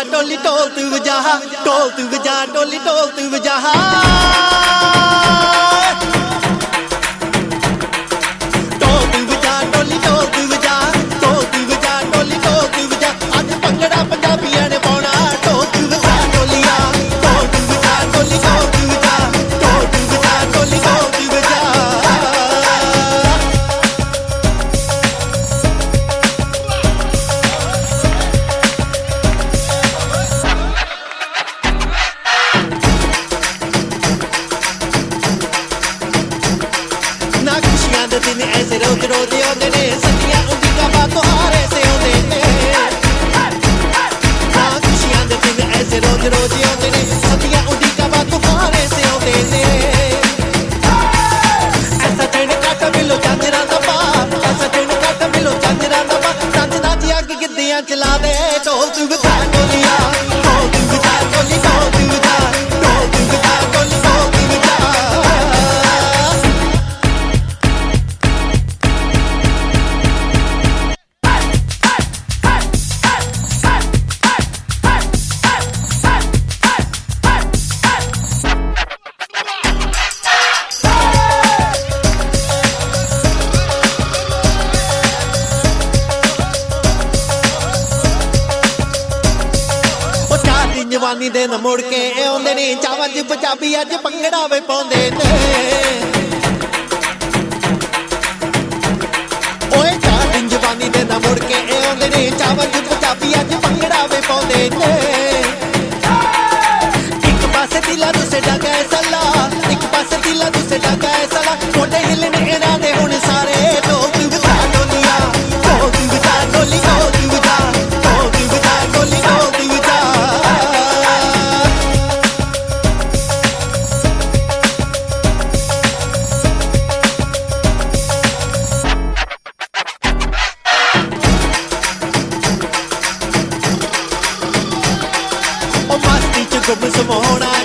टोली ढोल तू वजा, ढोल तू वजा, टोली ढोल तू वजा। दिन ऐसे रोज रोज आते ने सखियां उनकी कबा तुहारे से आते ने खुशियां दे दिन ऐसे रोज रोज आते ने सखियां उनकी कबा तुहारे से आते ने ऐसा दिन काट मिलो चांदरा दा बाप, ऐसा दिन काट मिलो चांदरा दा बाप। चांद दा जी अग गिद्दियां चला दे ढोल तू बजा टोलिया, ढोल तू बजा टोली, ढोल तू बजा, ढोल तू बजा टोली, ढोल तू बजा। जवानी दे न मुड़ के आउंदे ने चावां च पंजाबी अज भंगड़ा वे पाउंदे ने ओए चार दिन जवानी दे न मुड़ के आउंदे ने चावां च पंजाबी अज भंगड़ा वे पाउंदे ने एक पासे दिला दूसरे डागा सला, एक पासे दिला दूसरे डागा सला। कोडे हिलने इना दे हुण सारे ढोल तू बजा टोलिया, ढोल तू बजा टोली, ढोल तू बजा, ढोल तू बजा टोली, ढोल तू बजा। गुम समोना